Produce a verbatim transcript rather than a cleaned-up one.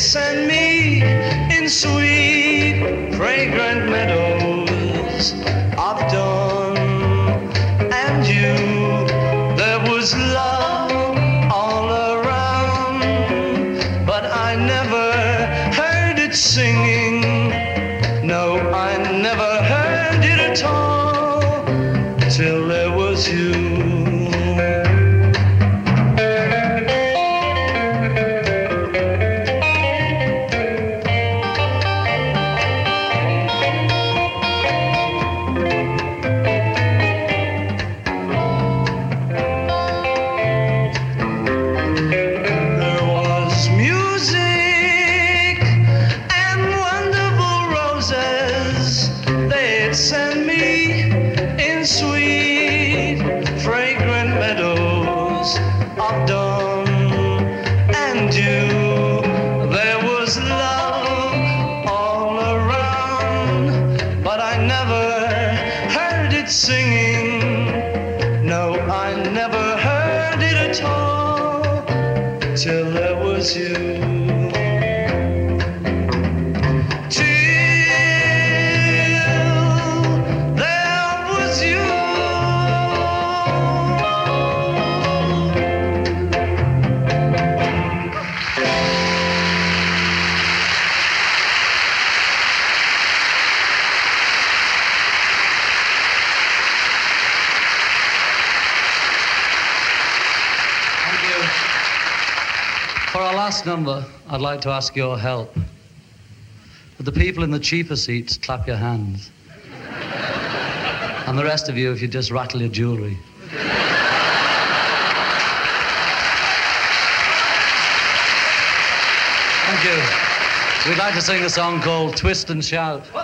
send me in sweet, fragrant meadows of dawn. And you, there was love all around, but I never heard it singing. No, I never heard it at all till there was you. Send me in sweet, fragrant meadows of dawn. And you, there was love all around, but I never heard it singing. No, I never heard it at all till there was you. For our last number, I'd like to ask your help. Would the people in the cheaper seats clap your hands? And the rest of you, if you just rattle your jewellery. Thank you. We'd like to sing a song called Twist and Shout.